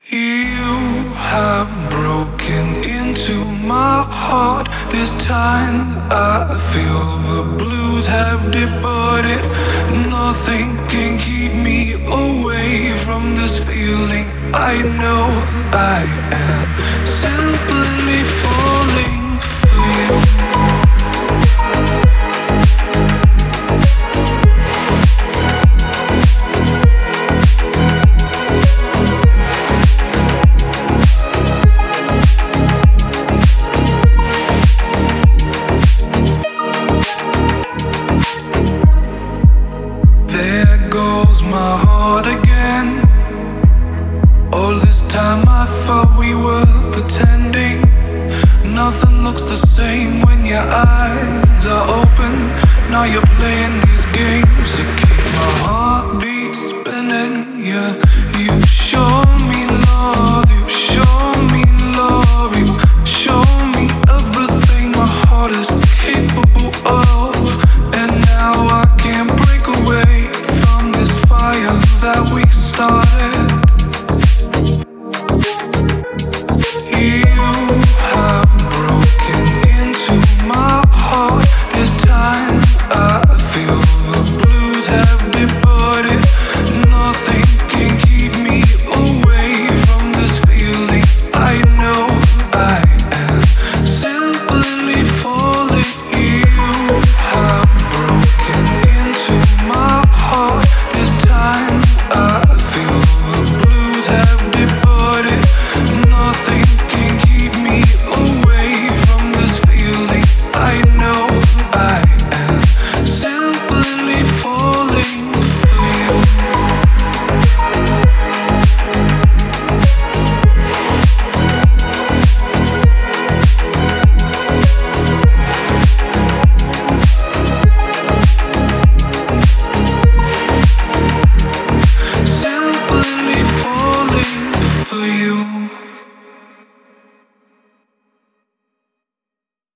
You have broken into my heart. This time I feel the blues have departed. Nothing can keep me away from this feeling. I know I am simply falling for you. There goes my heart again. All this time I thought we were pretending. Nothing looks the same when your eyes are open. Now you're playing these games to keep my heartbeat spinning. Yeah.